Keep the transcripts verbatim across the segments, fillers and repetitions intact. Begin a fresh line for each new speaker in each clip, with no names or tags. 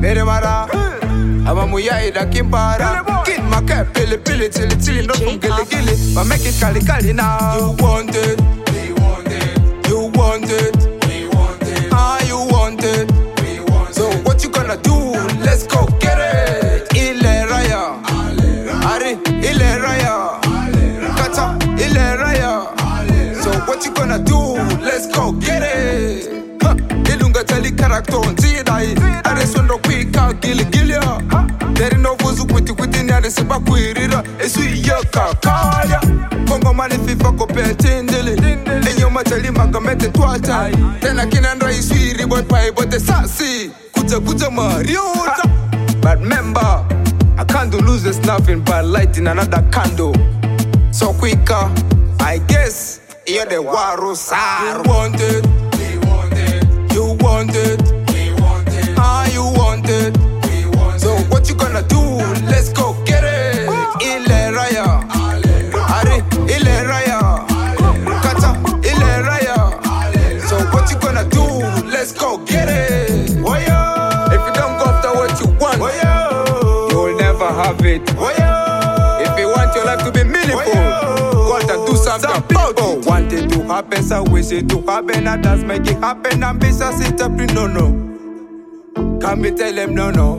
Mere mara Ama muya ida kimbara Kid my cap, pili pili, tilly tilly, not from gilly gilly But make it kali kali now. You want it, we want it. You want it, we want it. Ah, you want it, we want it. So what you gonna do? Let's go get it. Ile raya, Ari, ile raya, Kata, ile raya. So what you gonna do? Let's go get it. Huh. Ilunga tali karakter on tidai. Are sondo kwika gili gilia. There no vuzu kwiti kwiti nyade seba kwirira. Esu yaka kaya. Kongo mani fifa kopete ndele. Enyo matali magamete twata. Tena kinandra isu iri boy pai bote sasi. Kuta kuta mariota. But remember, a candle loses nothing but lighting another candle. So quicker, I guess. You're the warusar. You want it, we want it. You want it, we want it. Ah, you want it, we want it. So what you gonna do? Let's go get it. Ile raya, Ari, ile raya, Kata, ile raya. So what you gonna do? Let's go get it. If you don't go after what you want, you will never have it. If you want your life to be meaningful, do something about it. Want it to happen, so wish it to happen. Others make it happen, ambitious it up, no, no. Can me tell them no, no.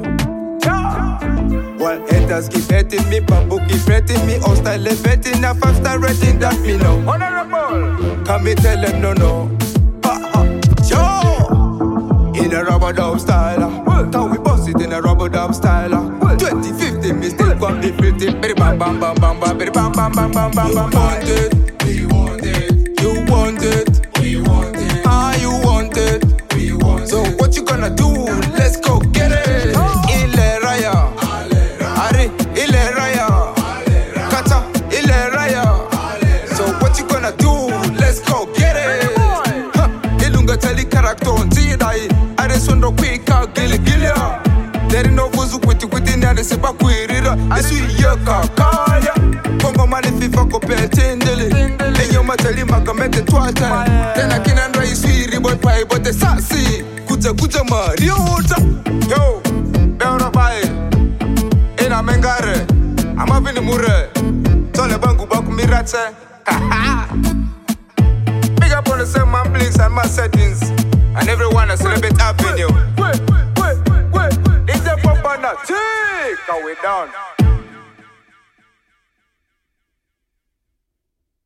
While haters keep hating me, bamboo keep hating me, all style elevating, a five star rating that me know. Honorable. Can me tell them no, no. Ha ha, yo. In a rubber dub style, how we boss it in a rubber dub style. twenty fifty, me still gon' be fifty. Bam bam bam bam bam bam bam bam bam bam bam bam. You want it, we want it. You want it, we want it. Ah, you want it, we want it. So what you gonna do? Let's go get it. Ile raya, Ari, ile raya, Kata, ile raya. So what you gonna do? Let's go get it. Ilunga tali karakter on tidai. Are sondo kwika gili gilia. There no vuzu kwiti kwiti nyade seba kwirira. Esu yaka kaya. Kongo mani fifa kopete ndele. Enyo matali magamete twata. Tena kinandra isu iri boy pai bote sasi. Kuta kuta mariota. Yo, beora bae. Ena mengare. Ama vini mure. Tole bangu baku mirate. Big up on the same man blinks and my settings. And everyone a celebrate avenue. Take our way down.